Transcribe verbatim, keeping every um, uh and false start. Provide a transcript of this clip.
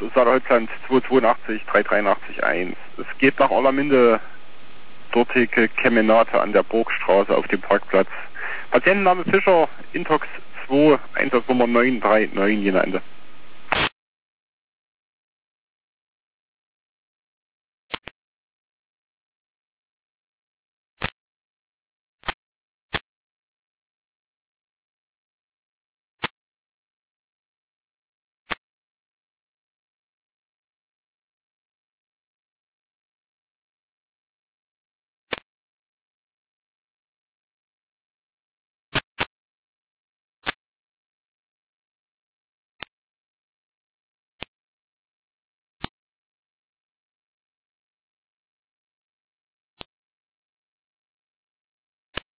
Saale-Holzland zwei zwei acht, drei drei acht eins. Es geht nach Orlaminde, dortige Kemenate an der Burgstraße auf dem Parkplatz. Patientenname Fischer, Intox zwei, Einsatznummer neun drei neun, jene Ende.